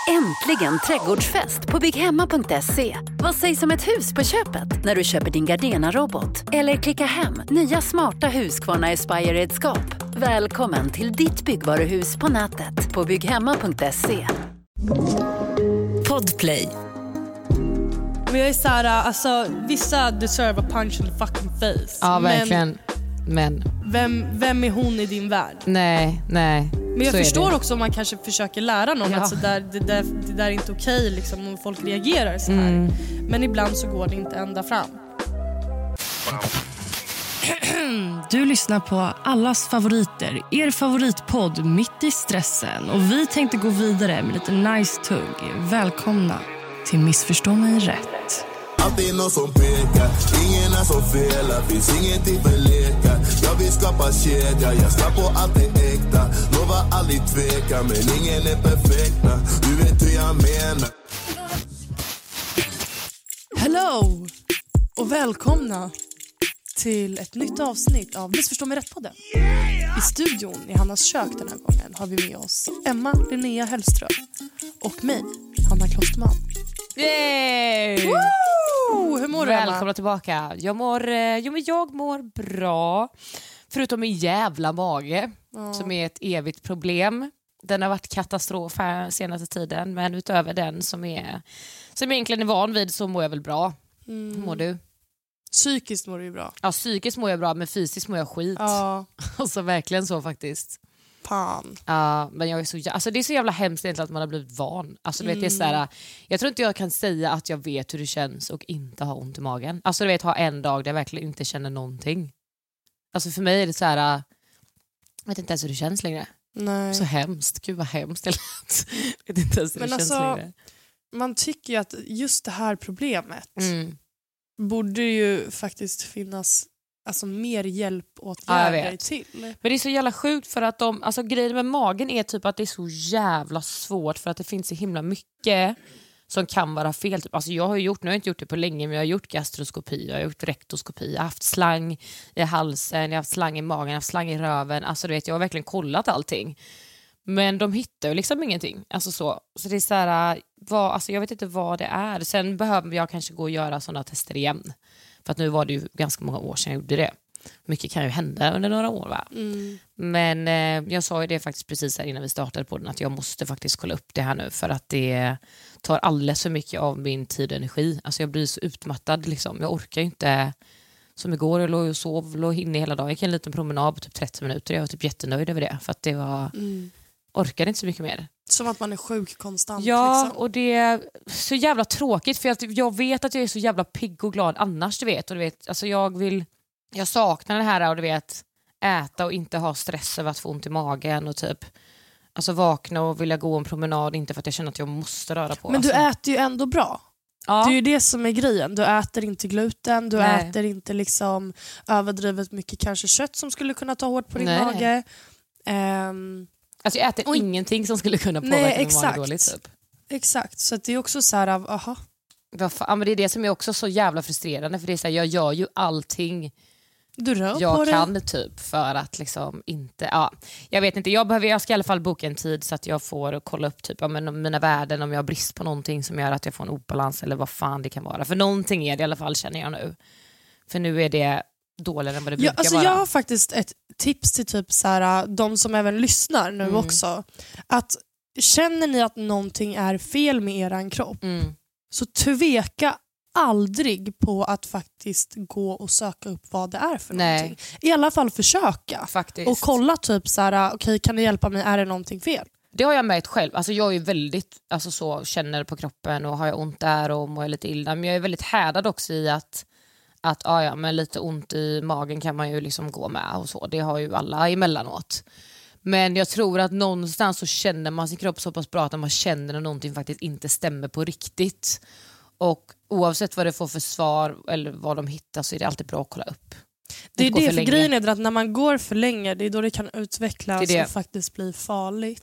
Äntligen trädgårdsfest på bygghemma.se. Vad sägs om ett hus på köpet när du köper din Gardena-robot? Eller klicka hem nya smarta Husqvarna Aspire-redskap. Välkommen till ditt byggvaruhus på nätet på bygghemma.se. Podplay. Men jag är såhär, alltså vissa deserve a punch in the fucking face. Ja, verkligen. Men vem är hon i din värld? Nej. Men jag så förstår också om man kanske försöker lära någon att så där, det där är inte okej liksom, om folk reagerar så här. Men ibland så går det inte ända fram. Du lyssnar på allas favoriter, er favoritpodd Mitt i stressen. Och vi tänkte gå vidare med lite nice tugg. Välkomna till Missförstå mig rätt. Alltid någon som pekar, ingen är som felar, finns ingenting för lekar. Jag vill skapa kedja, jag ska på allt är äkta. Lovar aldrig tveka, men ingen är perfekta. Du vet hur jag menar. Hello och välkomna till ett nytt avsnitt av Missförstå mig rätt-podden. I studion i Hannas kök den här gången har vi med oss Emma Linnea Hellström och mig, Hanna Klosterman. yay! Woo! Hur mår du, Emma? Välkomna tillbaka. Jag mår bra. Förutom min jävla mage som är ett evigt problem. Den har varit katastrof här senaste tiden. Men utöver den som jag egentligen är van vid så mår jag väl bra. Hur mår du? Psykiskt mår du ju bra. Ja, psykiskt mår jag bra, men fysiskt mår jag skit. Ja. Alltså verkligen så faktiskt. Fan. Ja, men jag är så alltså det är så jävla hemskt egentligen att man har blivit van. Alltså du vet, det är så här, jag tror inte jag kan säga att jag vet hur det känns och inte ha ont i magen. Alltså du vet, ha en dag där jag verkligen inte känner någonting. Alltså för mig är det så här, jag vet inte ens hur det känns längre. Nej. Så hemskt, gud vad hemskt det lät. Jag vet inte ens hur det känns längre. Man tycker ju att just det här problemet borde ju faktiskt finnas alltså mer hjälpåtgärder till. Men det är så jävla sjukt för att grejen med magen är typ att det är så jävla svårt för att det finns så himla mycket som kan vara fel. Typ. Alltså jag har ju nu har jag inte gjort det på länge, men jag har gjort gastroskopi, jag har gjort rektoskopi, jag har haft slang i halsen, jag har haft slang i magen, jag har haft slang i röven. Alltså du vet, jag har verkligen kollat allting. Men de hittar ju liksom ingenting. Alltså så det är så här, jag vet inte vad det är. Sen behöver jag kanske gå och göra sådana tester igen. För att nu var det ju ganska många år sedan jag gjorde det. Mycket kan ju hända under några år, va? Men jag sa ju det faktiskt precis här innan vi startade på den, att jag måste faktiskt kolla upp det här nu. För att det tar alldeles för mycket av min tid och energi. Alltså jag blir så utmattad liksom. Jag orkar ju inte. Som igår, jag låg och sov, låg inne hela dagen. Jag gick en liten promenad på typ 30 minuter. Jag var typ jättenöjd över det. För att det var... orkade inte så mycket mer. Som att man är sjuk konstant. Ja, liksom. Och det är så jävla tråkigt. För jag vet att jag är så jävla pigg och glad annars, du vet. Och du vet, alltså jag saknar det här och du vet, äta och inte ha stress över att få ont i magen och typ alltså vakna och vilja gå en promenad, inte för att jag känner att jag måste röra på. Men du äter ju ändå bra. Ja. Det är ju det som är grejen. Du äter inte gluten, du äter inte liksom överdrivet mycket kanske kött som skulle kunna ta hårt på din mage. Alltså jag äter ingenting som skulle kunna påverka min mage dåligt typ. Exakt, så det är också så här av, aha. Men det är det som är också så jävla frustrerande, för det är så här, jag gör ju allting du rör jag på kan det. Typ för att liksom inte, jag vet inte, jag ska i alla fall boka en tid så att jag får kolla upp typ mina värden, om jag har brist på någonting som gör att jag får en obalans eller vad fan det kan vara, för någonting är det i alla fall, känner jag nu, för nu är det dåligare än vad det brukar vara. Jag har faktiskt ett tips till typ så här, de som även lyssnar nu också, att känner ni att någonting är fel med eran kropp, så tveka aldrig på att faktiskt gå och söka upp vad det är för någonting. I alla fall försöka. Faktiskt. Och kolla typ så här, okej, kan ni hjälpa mig, är det någonting fel? Det har jag märkt själv. Alltså jag är väldigt känner på kroppen och har jag ont där och mår jag lite illa, men jag är väldigt härdad också i att men lite ont i magen kan man ju liksom gå med och så. Det har ju alla emellanåt. Men jag tror att någonstans så känner man sin kropp så pass bra att man känner att någonting faktiskt inte stämmer på riktigt. Och oavsett vad det får för svar eller vad de hittar, så är det alltid bra att kolla upp. Det är det, för grejen är att när man går för länge, det är då det kan utvecklas och faktiskt bli farligt.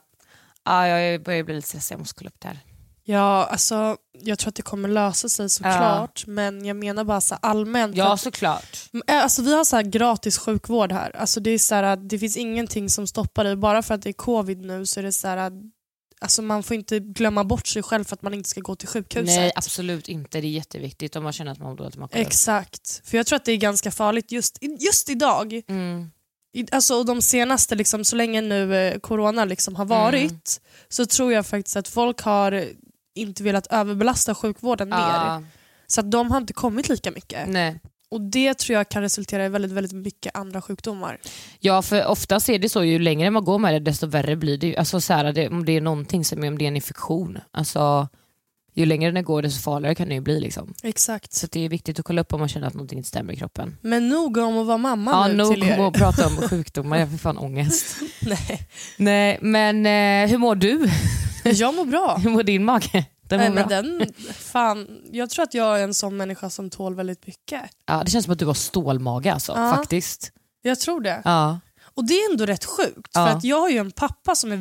Jag börjar bli lite stressad, jag måste kolla upp det här. Ja, alltså jag tror att det kommer lösa sig såklart, men jag menar bara så allmänt. Ja, såklart. Alltså vi har så här gratis sjukvård här. Alltså det är så här, det finns ingenting som stoppar dig, bara för att det är covid nu så är det så här, alltså man får inte glömma bort sig själv för att man inte ska gå till sjukhuset. Nej, absolut inte. Det är jätteviktigt om man känner att man mår dåligt. Exakt. För jag tror att det är ganska farligt just idag. Alltså, och de senaste, liksom, så länge nu corona liksom har varit, så tror jag faktiskt att folk har inte velat överbelasta sjukvården mer. Så att de har inte kommit lika mycket. Nej. Och det tror jag kan resultera i väldigt, väldigt mycket andra sjukdomar. Ja, för oftast är det så, ju längre man går med det desto värre blir det. Alltså så här, om det är någonting som om det är en infektion. Alltså, ju längre det går desto farligare kan det ju bli. Liksom. Exakt. Så det är viktigt att kolla upp om man känner att någonting inte stämmer i kroppen. Men nog om att vara mamma nu till er. Ja, nog om att prata om sjukdomar. Jag får fan ångest. Nej, men hur mår du? Jag mår bra. Hur mår din mage? Jag tror att jag är en sån människa som tål väldigt mycket. Ja, det känns som att du har stålmage alltså, faktiskt. Jag tror det. Ja. Och det är ändå rätt sjukt. För att jag har ju en pappa som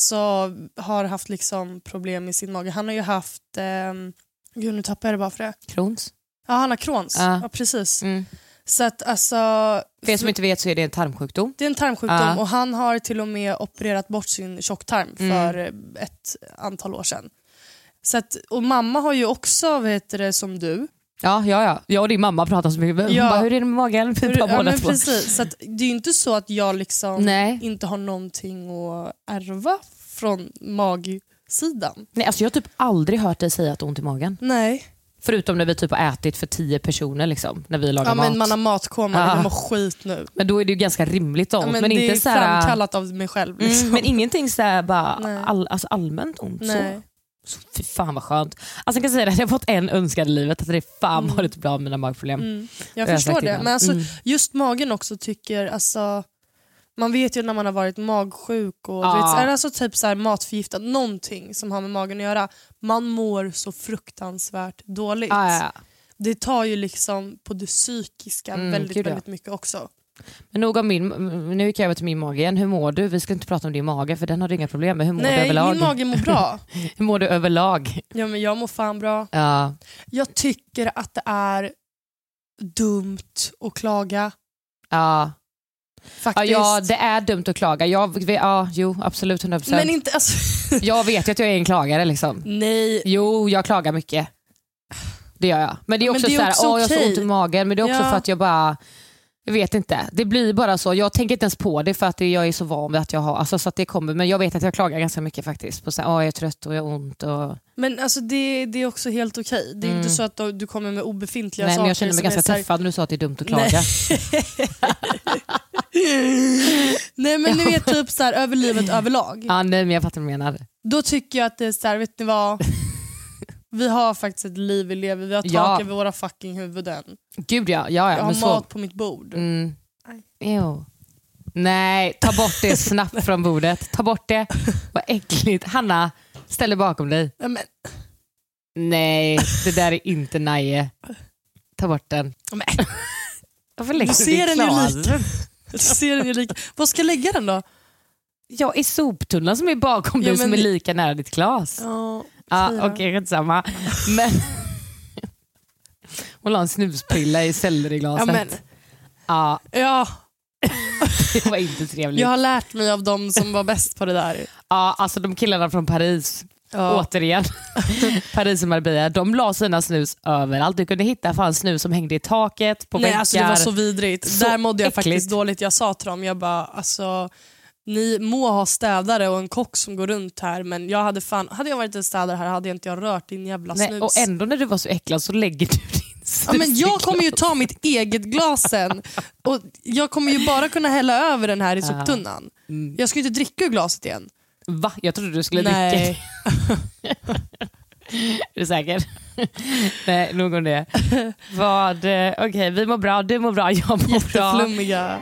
är har haft liksom problem i sin mage. Han har ju haft... Gud, nu tappar jag det bara för det. Crohns? Ja, han har Crohns. Ja, precis. Så att alltså... För er som inte vet så är det en tarmsjukdom. Det är en tarmsjukdom och han har till och med opererat bort sin tjocktarm för ett antal år sedan. Så att, och mamma har ju också, som du. Ja, jag och din mamma pratar så mycket. Ja. Bara, hur är det med magen? Precis. Så att, det är ju inte så att jag liksom inte har någonting att ärva från magsidan. Nej, alltså jag har typ aldrig hört dig säga att du har ont i magen. Nej. Förutom när vi typ har ätit för 10 personer liksom, när vi lagar mat. Ja, men man har matkoma, det mår skit nu. Men då är det ju ganska rimligt ont. Men inte det är så här, framkallat av mig själv. Liksom. Men ingenting så här, bara allmänt ont. Nej. Så fy fan vad skönt. Alltså jag kan säga att jag har fått en önskan i livet, att det är fan varit bra med mina magproblem. Jag förstår det. Men alltså, just magen också tycker, alltså, man vet ju när man har varit magsjuk och alltså typ så här matförgiftad, någonting som har med magen att göra. Man mår så fruktansvärt dåligt. Det tar ju liksom på det psykiska väldigt mycket också. Men nog om nu gick jag över till min mage igen. Hur mår du? Vi ska inte prata om din mage för den har du inga problem med. Hur mår du överlag? Nej, min mage mår bra. Hur mår du överlag? Ja, men jag mår fan bra. Ja. Jag tycker att det är dumt att klaga. Ja. Faktiskt. Ja, det är dumt att klaga. Jo, absolut 100%. Men inte, alltså... Jag vet ju att jag är en klagare liksom. Nej. Jo, jag klagar mycket. Det gör jag. Men det är också, jag har så ont i magen. Men det är också för att jag bara... Jag vet inte. Det blir bara så. Jag tänker inte ens på det för att jag är så van vid att jag har... Alltså, så att det kommer. Men jag vet att jag klagar ganska mycket faktiskt. På så här, jag är trött och jag har ont. Och... Men alltså det är också helt okej. Det är inte så att du kommer med obefintliga saker. Nej, men jag känner mig ganska träffad när du sa att det är dumt att klaga. Nej, men nu är typ så här, över livet överlag. Ja, nej, men jag fattar vad du menar. Då tycker jag att det är så här, vet ni vad? Vi har faktiskt ett liv vi lever. Vi har tak över våra fucking huvuden. Gud ja. Jag har mat på mitt bord. Nej, ta bort det snabbt från bordet. Ta bort det. Vad äckligt. Hanna, ställ dig bakom dig. Men... Nej, det där är inte naje. Ta bort den. Varför lägger du ser den ju lika. Du ser den ju lika. Vad ska jag lägga den då? Ja, i soptunnan som är bakom dig som är lika nära ditt glas. Okej, rätt samma. Men hon la en snuspilla i selleriglaset. Ja. Det var inte trevligt. Jag har lärt mig av dem som var bäst på det där. Ja, alltså de killarna från Paris. Återigen. Paris och Marbella. De la sina snus överallt. Du kunde hitta fan snus som hängde i taket, på bänkar. Alltså det var så vidrigt. Så där mådde jag faktiskt dåligt. Jag sa till dem, jag bara, alltså... Ni må ha städare och en kock som går runt här, men hade jag varit en städare här hade jag inte rört din jävla snus. Nej, och ändå när du var så äcklad så lägger du din snus. Men jag kommer ju ta mitt eget glas sen och jag kommer ju bara kunna hälla över den här i soptunnan. Jag ska ju inte dricka ur glaset igen. Va? Jag trodde du skulle dricka. Är du säker? Nej, nog om det. Okej, vi mår bra, du mår bra, jag mår bra. Jätteflummiga.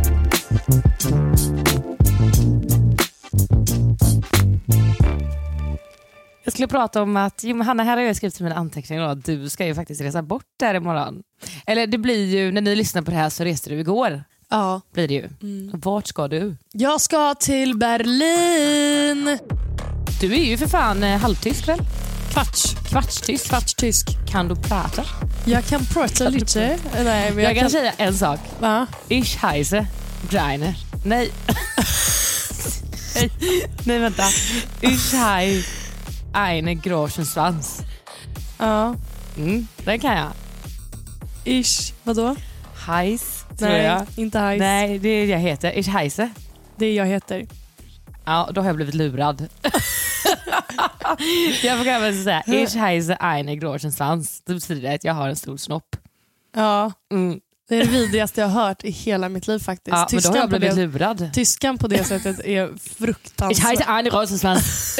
Jag skulle prata om att, Hanna, här har jag skrivit i mina anteckningar att du ska ju faktiskt resa bort där imorgon. Eller det blir ju, när ni lyssnar på det här så reste du igår. Ja. Blir det ju. Vart ska du? Jag ska till Berlin. Du är ju för fan halvtysk väl? Kvartstysk. Kan du prata? Jag kan prata lite. Nej, men jag kan säga en sak. Va? Ich heiße Greiner. Nej. Nej vänta. Ich heiße eine großen Schwanz. Ja. Den kan jag. Ich, vadå? Heiß, tror Nej, jag. inte heiß. Nej, det är det jag heter. Ich heiße. Det jag heter. Ja, då har jag blivit lurad. Jag får även säga Ich heiße eine großen Schwanz. Det betyder att jag har en stor snopp. Ja. Det är det vidrigaste jag har hört i hela mitt liv faktiskt. Ja, men då har jag blivit lurad. Tyskan på det sättet är fruktansvärt. Ich heiße eine großen Schwanz.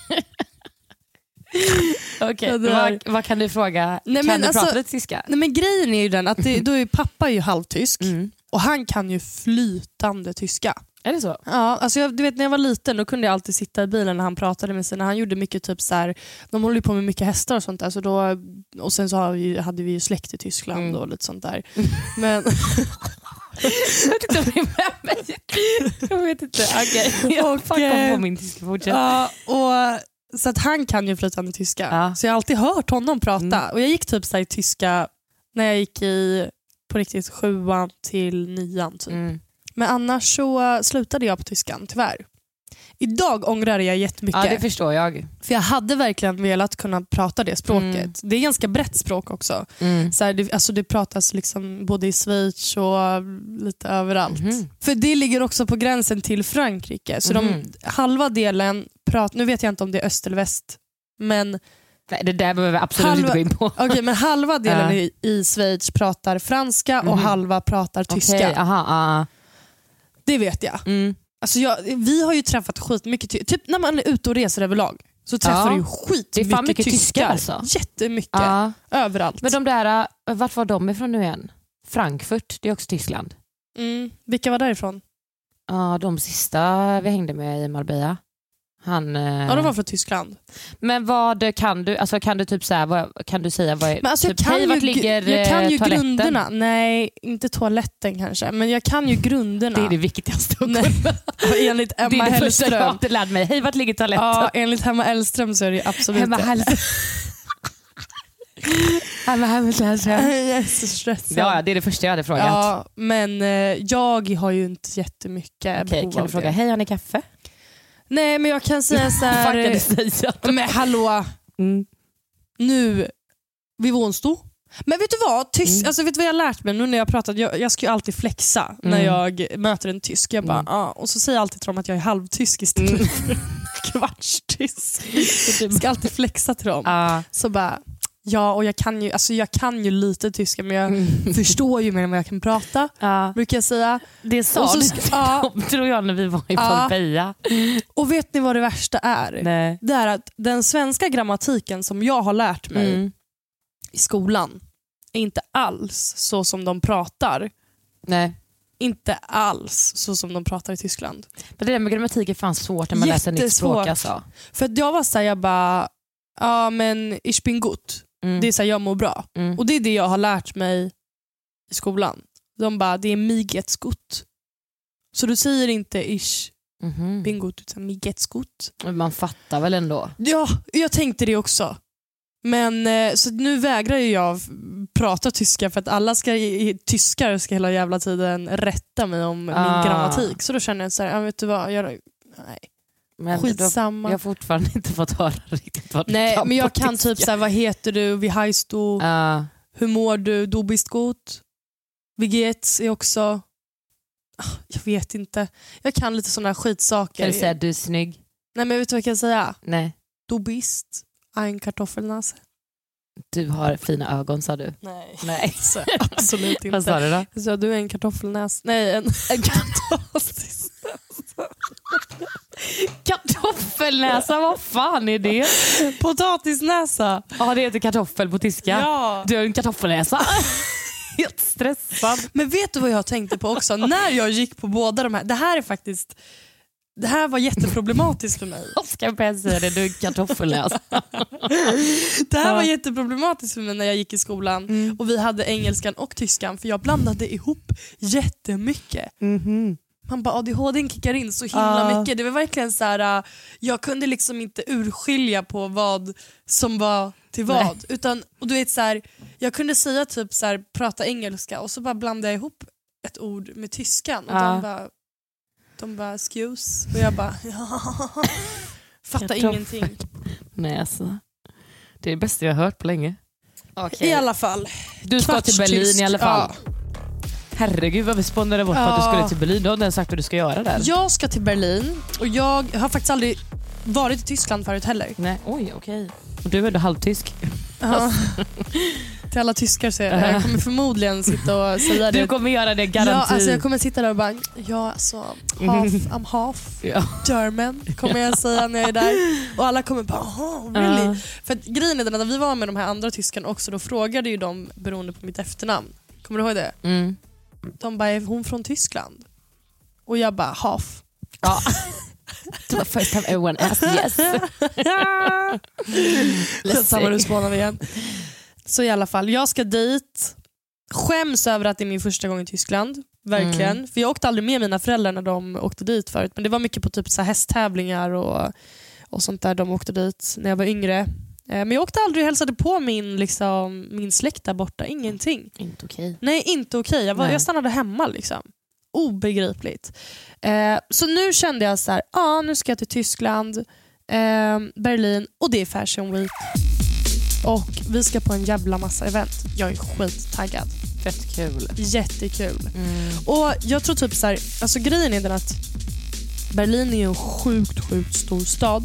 Okej, vad kan du fråga? Nej, kan men du alltså, prata lite tyska? Nej, men grejen är ju den att då är pappa ju halvtysk och han kan ju flytande tyska. Är det så? Ja, alltså du vet när jag var liten då kunde jag alltid sitta i bilen när han pratade med sina. Han gjorde mycket typ så här, de håller ju på med mycket hästar och sånt där, så då, och sen så hade vi ju släkt i Tyskland och lite sånt där. Men jag vet inte om det är med mig. Jag vet inte. Okej. Jag kom på min tyska fortsätt. Ja, och så att han kan ju flytande tyska. Ja. Så jag har alltid hört honom prata. Och jag gick typ så här i tyska när jag gick i på riktigt 7:an till 9:an typ. Men annars så slutade jag på tyskan, tyvärr. Idag ångrar jag jättemycket. Ja, det förstår jag. För jag hade verkligen velat kunna prata det språket. Det är ganska brett språk också. Så här, det pratas liksom både i Schweiz och lite överallt. För det ligger också på gränsen till Frankrike. Så halva delen nu vet jag inte om det är öst eller väst. Men nej, det där behöver vi absolut inte gå in på. Okej, men halva delen i Schweiz pratar franska och halva pratar tyska. Okej, aha. Det vet jag. Alltså vi har ju träffat skitmycket typ när man är ute och reser överlag så träffar du ju skitmycket tyskar. Alltså. Jättemycket. Överallt. Men de där, vart var de ifrån nu igen? Frankfurt, det är också Tyskland. Vilka var därifrån? Ja, de sista vi hängde med i Marbella. Ja, de var från Tyskland. Men vad kan du, alltså kan du typ säga, kan du säga vad är, men alltså, typ, hej, vart ligger jag kan ju toaletten? Grunderna. Nej, inte toaletten kanske, men jag kan ju grunderna. Det är det viktigaste. Enligt Emma Hellström. Det är det första jag har lärt mig. Hej, vart ligger toaletten? Ja, enligt Emma Hellström så är det absolut Emma Hellström. Jag är så stressad. Ja, det är det första jag hade frågat. Ja, men jag har ju inte jättemycket behov kan av du fråga, det. hej, har ni kaffe? Nej, men jag kan säga så här. Vad kan du säga? Men hallå. Nu vi vånstå. Men vet du vad? Alltså, vet du vad jag har lärt mig nu när jag pratat? Jag ska ju alltid flexa när jag möter en tysk. Jag bara, och så säger jag alltid till dem att jag är halvtysk istället för kvartstysk. Jag ska alltid flexa till dem. Så bara, ja, och jag kan ju lite tyska, men jag förstår ju mer än vad jag kan prata, brukar jag säga. Det sa du tror jag när vi var i Pompeia. Och vet ni vad det värsta är? Nej. Det är att den svenska grammatiken som jag har lärt mig i skolan är inte alls så som de pratar. Nej. Inte alls så som de pratar i Tyskland. Men det där med grammatik är fan svårt när man läser nytt språk. Alltså. För att jag var såhär, jag bara, men ich bin gut. Det är såhär, jag mår bra. Och det är det jag har lärt mig i skolan. De bara, det är mig geht's gut. Så du säger inte ich bin gut, utan mig geht's gut. Man fattar väl ändå? Ja, jag tänkte det också. Men så nu vägrar jag prata tyska för att alla tyskar ska hela jävla tiden rätta mig om min grammatik. Så då känner jag så här, vet du vad, nej. Men skitsamma. Jag har fortfarande inte fått höra riktigt vad du nej, kan. Men jag kan typ så här, vad heter du, wie heißt du, hur mår du bist gut, wie geht's är också, jag vet inte. Jag kan lite sådana skitsaker. Kan du säga du är snygg? Nej, men vet du vad jag kan säga? Nej. Du bist ein Kartoffelnase. Du har fina ögon, sa du. Nej. Så, absolut inte. Vad sa du då? Jag sa, du är en kartoffelnäs. Nej, en kartoffelnäs. Kartoffelnäsa, vad fan är det? Potatisnäsa. Ja, det heter kartoffel på tyska. Ja. Du har en kartoffelnäsa. Helt stressad. Men vet du vad jag tänkte på också? När jag gick på båda de här, det här var jätteproblematiskt för mig. Ska jag börja säga det, du är kartoffelnäsa. Det här var jätteproblematiskt för mig när jag gick i skolan och vi hade engelskan och tyskan, för jag blandade ihop jättemycket. Man bara, ADHD kickar in så himla mycket. Det var verkligen så här, jag kunde liksom inte urskilja på vad som var till vad. Utan, och du vet så här, jag kunde säga typ så här, prata engelska och så bara blandade jag ihop ett ord med tyskan och De bara excuse. Och jag bara fattar ingenting. Nej alltså. Det är det bästa jag har hört på länge. I alla fall. Du ska till Berlin i alla fall. Ja. Herregud vad vi spånade bort på att du skulle till Berlin. Du har inte ens sagt vad du ska göra där. Jag ska till Berlin och jag har faktiskt aldrig varit i Tyskland förut heller. Nej, oj okej. Och du är ändå halvtysk. Ja. Till alla tyskar så jag kommer förmodligen sitta och säga det. Du kommer göra det garanti. Ja, alltså jag kommer sitta där och bara I'm half German kommer jag säga när jag är där. Och alla kommer bara really? För att grejen är den att när vi var med de här andra tyskarna också, då frågade ju de beroende på mitt efternamn. Kommer du ihåg det? De bara, är hon från Tyskland? Och jag bara, half. Ja. Det var first time everyone asked yes. Samma du spånar igen. Så i alla fall, jag ska dit. Skäms över att det är min första gång i Tyskland. Verkligen. För jag åkte aldrig med mina föräldrar när de åkte dit förut. Men det var mycket på typ så här hästtävlingar och sånt där de åkte dit när jag var yngre. Men jag åkte aldrig och hälsade på min släkt där borta. Ingenting. Inte okej. Nej, inte okej. Jag stannade hemma liksom. Obegripligt. Så nu kände jag så här, nu ska jag till Tyskland, Berlin, och det är Fashion Week. Och vi ska på en jävla massa event. Jag är skittaggad. Fett kul. Jättekul. Och jag tror typ så här, alltså grejen är den att Berlin är en sjukt stor stad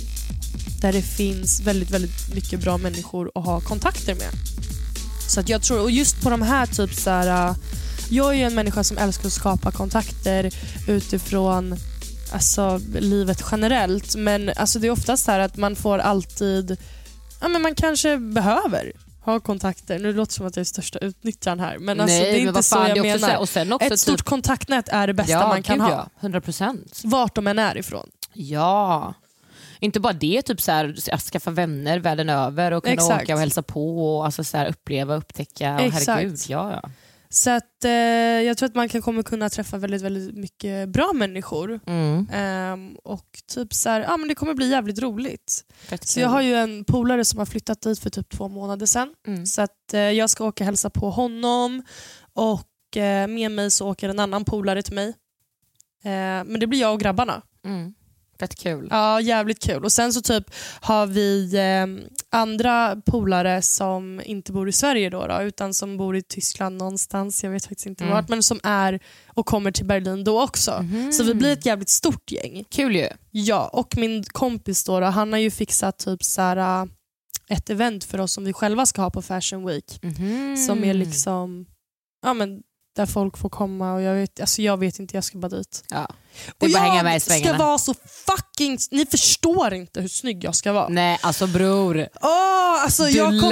där det finns väldigt, väldigt mycket bra människor att ha kontakter med. Så att jag tror, och just på de här typ så här, jag är ju en människa som älskar att skapa kontakter utifrån alltså livet generellt, men alltså det är oftast så här att man får alltid, men man kanske behöver ha kontakter. Nu låter det som att jag är största utnyttjaren här, men alltså det är inte så jag menar. Och sen också ett stort kontaktnät är det bästa man kan ha. 100%. Vart de än är ifrån. Ja. Inte bara det, typ så här, att skaffa vänner världen över och kunna åka och hälsa på och alltså så här, uppleva, upptäcka. Och herregud, ja. Så att jag tror att man kommer kunna träffa väldigt, väldigt mycket bra människor. Och typ så här, men det kommer bli jävligt roligt. Så jag har ju en polare som har flyttat dit för typ 2 månader sedan. Så att jag ska åka och hälsa på honom. Och med mig så åker en annan polare till mig. Men det blir jag och grabbarna. Fett kul. Ja, jävligt kul. Och sen så typ har vi andra polare som inte bor i Sverige då, utan som bor i Tyskland någonstans, jag vet faktiskt inte vart, men som är och kommer till Berlin då också. Så vi blir ett jävligt stort gäng. Kul ju. Ja, och min kompis då, han har ju fixat typ så här, ett event för oss som vi själva ska ha på Fashion Week. Som är liksom där folk får komma och jag vet inte, jag ska bara dit. Ja. Och jag ska vara så fucking... Ni förstår inte hur snygg jag ska vara. Nej, alltså bror. Alltså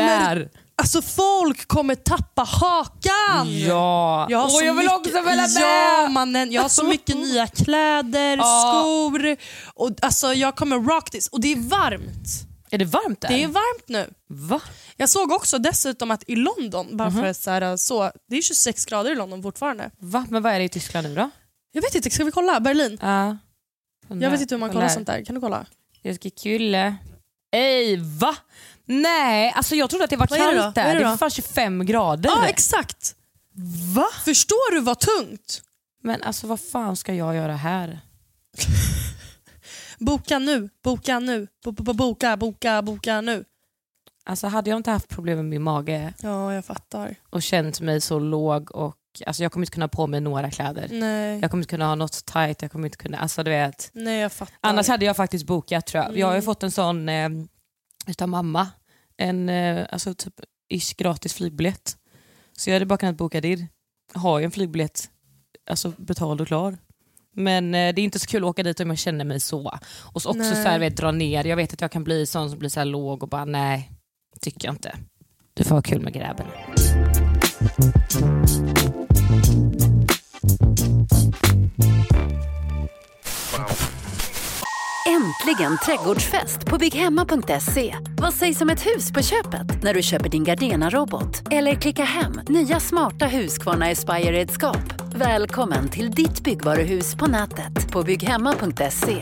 alltså folk kommer tappa hakan. Ja. Jag vill också följa med. Ja, mannen. Jag har så mycket nya kläder, skor. Och alltså jag kommer rock this. Och det är varmt. Är det varmt där? Det är varmt nu. Va? Jag såg också dessutom att i London, bara för att det är 26 grader i London fortfarande. Va? Men vad är det i Tyskland nu då? Jag vet inte, ska vi kolla? Berlin? Ja. Jag vet inte hur man kollar sånt där. Kan du kolla? Jag ska kulle. Ej, va? Nej, alltså jag trodde att det var kallt där. Det var fan 25 grader. Ja, exakt. Va? Förstår du vad tungt? Men alltså vad fan ska jag göra här? Boka nu. Boka nu. Alltså hade jag inte haft problem med min mage. Ja, jag fattar. Och känt mig så låg och alltså jag kommer inte kunna ha på mig några kläder. Nej. Jag kommer inte kunna ha något tight, jag kommer inte kunna, alltså du vet. Nej, jag fattar. Annars hade jag faktiskt bokat, tror jag. Jag har ju fått en sån utav mamma, en alltså typ gratis flygbiljett. Så jag hade bara kunnat boka det. Jag har ju en flygbiljett alltså betald och klar. Men det är inte så kul att åka dit om jag känner mig så. Och så också så här, vet, dra ner. Jag vet att jag kan bli sån som blir så här låg och bara nej, tycker jag inte. Du får ha kul med grabben. Äntligen trädgårdsfest på bygghemma.se. Vad sägs om ett hus på köpet när du köper din Gardena-robot? Eller klicka hem nya smarta Husqvarna Aspire-redskap. Välkommen till ditt byggvaruhus på nätet på bygghemma.se.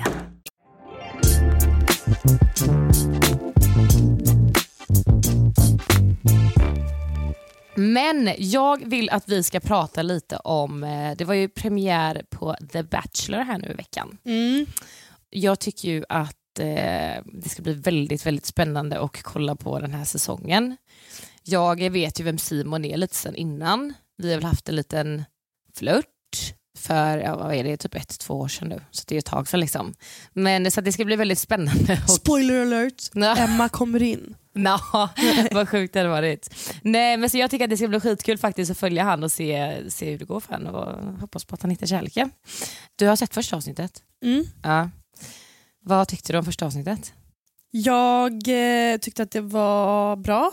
Men jag vill att vi ska prata lite om, det var ju premiär på The Bachelor här nu i veckan. Jag tycker ju att det ska bli väldigt, väldigt spännande att kolla på den här säsongen. Jag vet ju vem Simon är lite sedan innan. Vi har väl haft en liten flört för, vad är det, typ 1-2 år sedan nu. Så det är ett tag sedan liksom. Men så att det ska bli väldigt spännande. Spoiler alert, Emma kommer in. Vad sjukt det hade varit. Nej, men så jag tycker att det ska bli skitkul faktiskt att följa han och se hur det går för honom och hoppas på att han hittar kärleken. Du har sett första avsnittet? Ja. Vad tyckte du om första avsnittet? Jag tyckte att det var bra.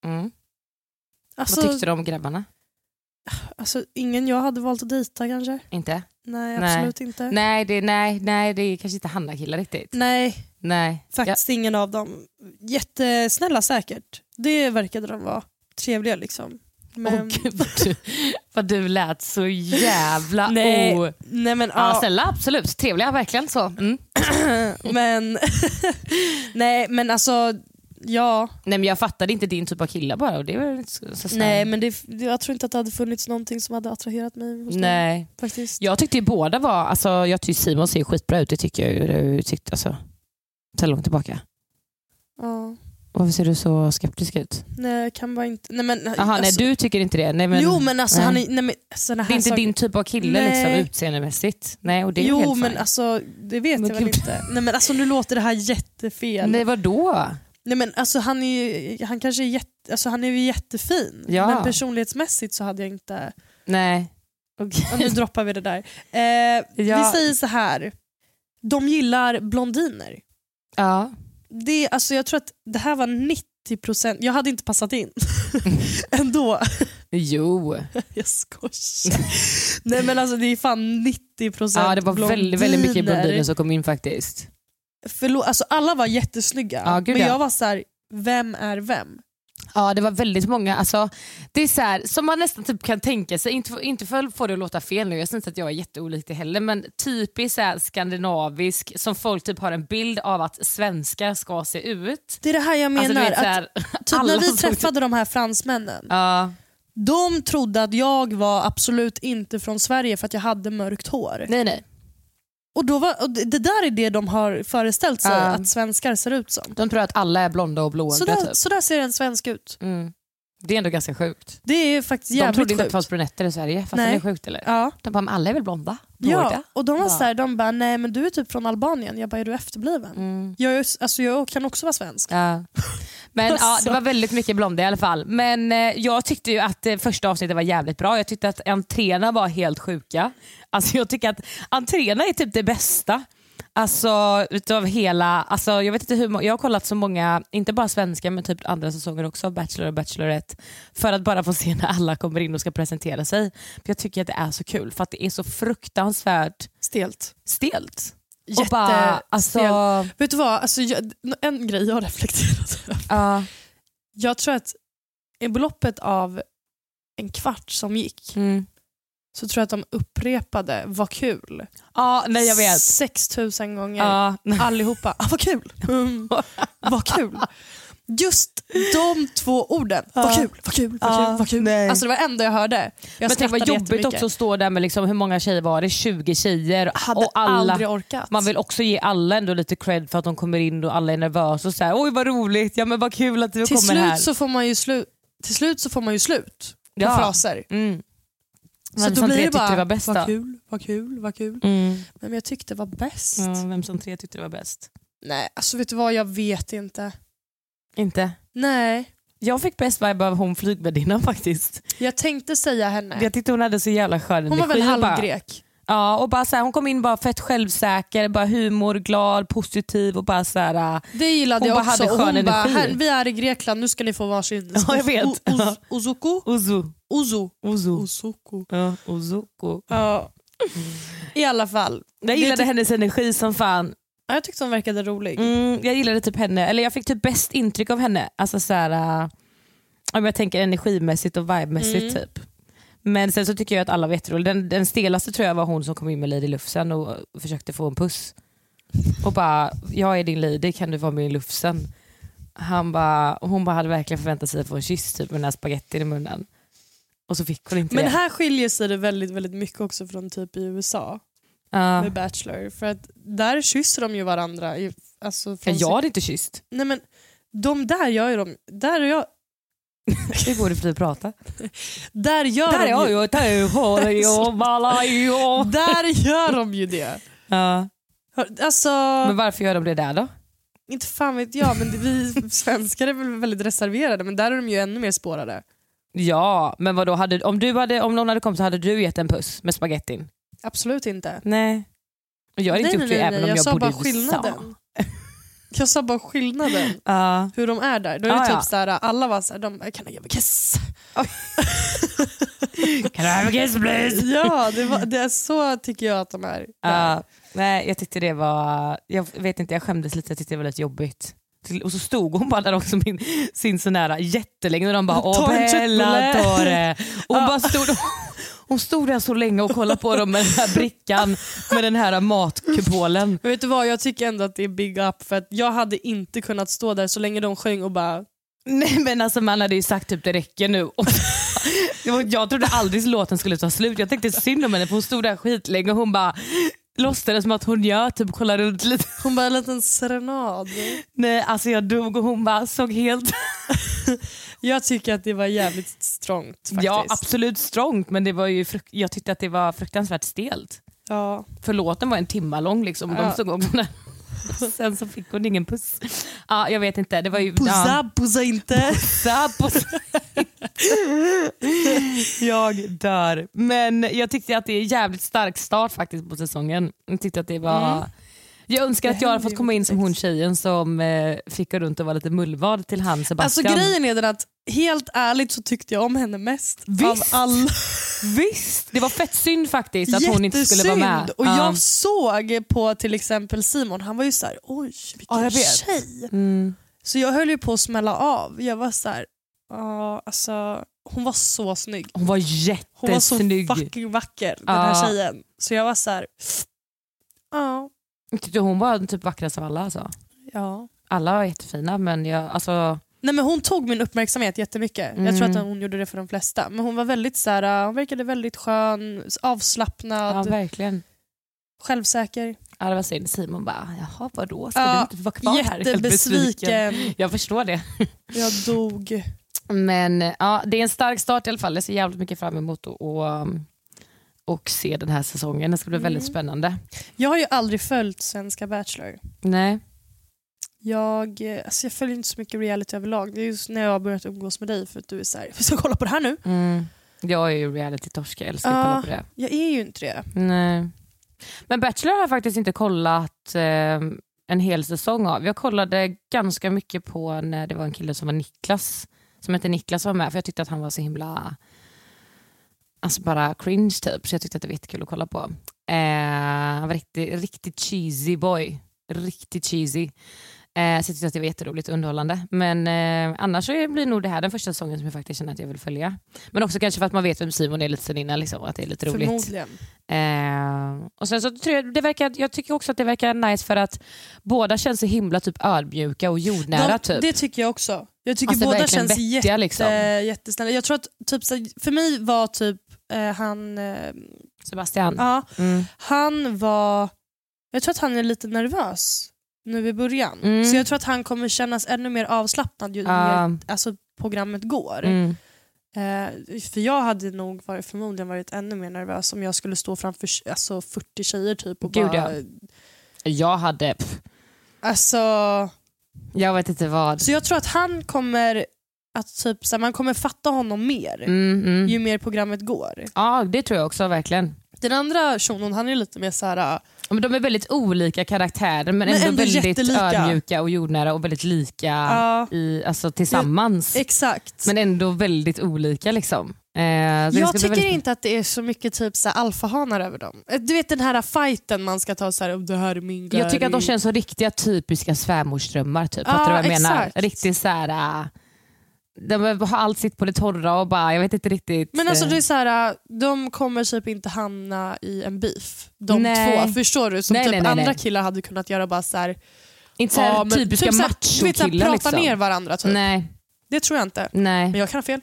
Alltså, vad tyckte du om grabbarna? Alltså, ingen jag hade valt att dejta kanske. Inte? Nej, absolut inte. Nej, det är kanske inte Hanna-killar riktigt. Nej. Faktiskt ingen av dem. Jättesnälla säkert. Det verkade de vara. Trevliga liksom. Men... Gud, vad du lät så jävla Nej men snälla, absolut. Trevliga, verkligen så. Men nej men alltså ja. Nej, men jag fattade inte din typ av killar bara. Och det var så nej, men jag tror inte att det hade funnits någonting som hade attraherat mig hos nej. dem, faktiskt. Jag tyckte ju båda var, alltså jag tycker Simon ser skitbra ut, det tycker jag tyckte alltså. Så långt tillbaka. Ja. Varför ser du så skeptisk ut? Nej, kan bara inte. Nej, men, aha, nej, du tycker inte det. Nej, men, jo, men alltså han är, nej, men, det är inte din typ av kille liksom, utseendemässigt. Nej, och det är jo, helt men fine. alltså det vet jag väl inte. Nej, men alltså nu låter det här jättefel. Nej, vadå? Nej, men alltså han kanske är alltså han är ju jättefin. Ja. Men personlighetsmässigt så hade jag inte. Nej. Okay. Och nu droppar vi det där. Vi säger så här. De gillar blondiner. Ja. Alltså jag tror att det här var 90%. Jag hade inte passat in ändå. Jo. Jag skojar. Nej, men alltså det är fan 90% ja, det var blondiner. väldigt mycket blondiner som kom in faktiskt. Förlåt, alltså alla var jättesnygga. Ja, gud, men jag var så här, vem är vem? Ja, det var väldigt många. Alltså, det är så här, som man nästan typ kan tänka sig, inte för att få det att låta fel nu, jag syns att jag är jätteolik det heller, men typiskt så här skandinavisk, som folk typ har en bild av att svenskar ska se ut. Det är det här jag menar. Alltså, så här, typ när vi träffade de här fransmännen, de trodde att jag var absolut inte från Sverige för att jag hade mörkt hår. Nej. Och det där är det de har föreställt sig att svenskar ser ut som. De tror att alla är blonda och blåögda typ. Så där ser en svensk ut. Det är ändå ganska sjukt. Det är faktiskt jävligt sjukt. De trodde inte att det fanns brunetter i Sverige. Fast det är sjukt, eller? Ja. De bara, alla är väl blonda? Ja, och de var så här, de bara, nej men du är typ från Albanien. Jag bara, är du efterbliven? Jag kan också vara svensk. Ja. Men det var väldigt mycket blonda i alla fall. Men jag tyckte ju att första avsnittet var jävligt bra. Jag tyckte att entréerna var helt sjuka. Alltså jag tycker att entréerna är typ det bästa. Alltså utav hela, alltså jag vet inte hur jag har kollat så många, inte bara svenska men typ andra säsonger också, Bachelor och Bachelorette, för att bara få se när alla kommer in och ska presentera sig. För jag tycker att det är så kul för att det är så fruktansvärt stelt. Och bara, alltså... Vet du vad, alltså, en grej jag har reflekterat över. Jag tror att i beloppet av en kvart som gick så tror jag att de upprepade vad kul. Nej, jag vet. 6000 gånger. Allihopa. Vad kul. Vad kul. Just de 2 orden. Vad kul. Alltså det var enda jag hörde. Men det var jobbigt också att stå där med liksom, hur många tjejer var det? 20 tjejer. Hade alla, aldrig orkat. Man vill också ge alla ändå lite cred för att de kommer in och alla är nervösa och så här, oj vad roligt, ja men vad kul att du kommer här. Till slut så får man ju slut på fraser. Så då blir det bara, det var bäst, vad kul. Men jag tyckte det var bäst. Vem som 3 tyckte det var bäst? Nej, alltså vet du vad, jag vet inte. Inte? Nej. Jag fick bäst vibe av hon flygvärdinnan faktiskt. Jag tänkte säga henne. Jag tyckte hon hade så jävla skön energi. Hon var väl halvgrek? Ja, och bara så här, hon kom in bara fett självsäker, bara humor, glad, positiv och bara så här. Det gillade jag också. Hade skön hon energi. Bara, vi är i Grekland, nu ska ni få varsin. Ja, jag vet. Ozuko. Ja, Ozuko. Ja. I alla fall. Jag gillade hennes energi som fan. Ja, jag tyckte hon verkade rolig. Jag gillade typ henne, eller jag fick typ bäst intryck av henne. Alltså så här, om jag tänker energimässigt och vibemässigt typ. Men sen så tycker jag att alla var jätterolig. Den stelaste tror jag var hon som kom in med Lady Lufsen och försökte få en puss. Och bara, jag är din lady, kan du vara med i Lufsen? Hon bara hade verkligen förväntat sig att få en kyss typ med den här spagettin i munnen. och så fick hon inte Men det. här skiljer sig det väldigt, väldigt mycket också från typ i USA med Bachelor. För att där kysser de ju varandra. Alltså Jag hade inte kysst. Nej men de där gör ju de... Där är jag... Det går det för att prata. Där gör de ju det. Ja. Alltså, Men varför gör de det där då? inte fan vet jag, men vi svenskar är väl väldigt reserverade, men där är de ju ännu mer spårade. Ja, men vadå, om någon hade kommit så hade du gett en puss med spagettin? Absolut inte. Nej. Jag hade inte gjort det även om jag bodde i USA. Skillnaden. Jag sa bara skillnaden. Hur de är där. Då är det typ såhär, alla var såhär, kan jag ge mig kiss? Kan jag have a kiss please? Ja, det är så tycker jag att de är. Nej, jag tyckte det var, jag vet inte, jag skämdes lite, jag tyckte det var lite jobbigt. Och så stod hon bara där också med sin sån här jättelänge och de bara Bella ta det. Och hon bara hon stod där så länge och kollade på dem med den här brickan med den här matkupolen. Men vet du vad, jag tycker ändå att det är big up, för att jag hade inte kunnat stå där så länge de sjöng och bara... Nej men alltså man hade ju sagt typ det räcker nu. Jag trodde aldrig låten skulle ta slut. Jag tänkte synd om henne för hon stod där skitlänge och hon bara låtsades som att hon gör typ kolla runt lite. Hon bara en liten serenad. Nej alltså jag dog och hon bara såg helt... Jag tycker att det var jävligt strongt faktiskt. Ja absolut strongt, men det var ju jag tyckte att det var fruktansvärt stelt. Ja. För låten var en timma lång liksom. De stod också där. Sen så fick hon ingen puss. Ja, jag vet inte. Det var ju, pussa inte. Pussa. Jag dör. Men jag tyckte att det är en jävligt stark start faktiskt på säsongen. Jag tyckte att det var... Jag önskar att jag hade fått komma in som hon tjejen som fick gå runt och vara lite mullvad till han Sebastian. Alltså grejen är den att helt ärligt så tyckte jag om henne mest. Visst. Av alla. Visst, det var fett synd faktiskt att hon inte skulle vara med. Och jag såg på till exempel Simon, han var ju såhär, oj vilken tjej. Så jag höll ju på att smälla av. Jag var såhär, alltså hon var så snygg. Hon var jättesnygg. Hon var så fucking vacker den här tjejen. Så jag var såhär, Tyckte hon var typ vackrast av alla alltså? Ja. Alla var jättefina men alltså... Nej men hon tog min uppmärksamhet jättemycket. Jag tror att hon gjorde det för de flesta. Men hon var väldigt såhär, hon verkade väldigt skön, avslappnad. Ja verkligen. Självsäker. Ja det var synd. Simon bara, jaha vadå? Ska du inte vara kvar här? Jättebesviken. Jag förstår det. Jag dog. Men ja, det är en stark start i alla fall. Jag ser jävligt mycket fram emot och se den här säsongen. Det ska bli väldigt spännande. Jag har ju aldrig följt svenska Bachelor. Nej. Jag följer inte så mycket reality överlag. Det är just när jag har börjat umgås med dig för att du är såhär, vi ska kolla på det här nu. Jag är ju reality-torsk, jag älskar att kolla på det. Jag är ju inte det. Nej. Men Bachelor har jag faktiskt inte kollat en hel säsong av. Jag kollade ganska mycket på när det var en kille som var Niklas. Som hette Niklas var med, för jag tyckte att han var så himla... Alltså bara cringe typ, så jag tyckte att det var jättekul att kolla på. Han var riktigt cheesy boy. Riktigt cheesy. Så jag tyckte att det var jätteroligt och underhållande. Men annars så blir nog det här den första säsongen som jag faktiskt känner att jag vill följa. Men också kanske för att man vet vem Simon är lite sen innan liksom, att det är lite roligt. Förmodligen. Och sen så tror jag tycker också att det verkar nice för att båda känns så himla typ ödmjuka och jordnära typ. Det tycker jag också. Jag tycker alltså, båda känns vettiga, liksom. jättesnälla. Jag tror att typ, för mig var typ han... Sebastian. Ja, han var... Jag tror att han är lite nervös nu i början. Så jag tror att han kommer kännas ännu mer avslappnad ju mer alltså, programmet går. För jag hade nog förmodligen varit ännu mer nervös om jag skulle stå framför 40 tjejer typ och Gud, bara... ja. Jag hade... Alltså... Jag vet inte vad. Så jag tror att han kommer att typ, så här, man kommer fatta honom mer ju mer programmet går. Ja, det tror jag också verkligen. Den andra shunon, han är lite mer så här... Men de är väldigt olika karaktärer men ändå väldigt jättelika. Ödmjuka och jordnära och väldigt lika alltså, tillsammans. Exakt. Men ändå väldigt olika liksom. Jag tycker inte att det är så mycket typ så här alfahanar över dem. Du vet den här fighten man ska ta så här, det här är min grej. Jag tycker att de känns så riktiga typiska svärmorsdrömmar typ. Fattar du vad jag menar? Riktigt så här... De har allt sitt på det torra och bara, jag vet inte riktigt. Men alltså det är så här, de kommer typ inte hamna i en beef. De två, förstår du? Som typ andra killar hade kunnat göra bara så här. Inte så här typiska typ machokillar prata liksom. ner varandra typ. Nej. Det tror jag inte. Nej. Men jag kan ha fel.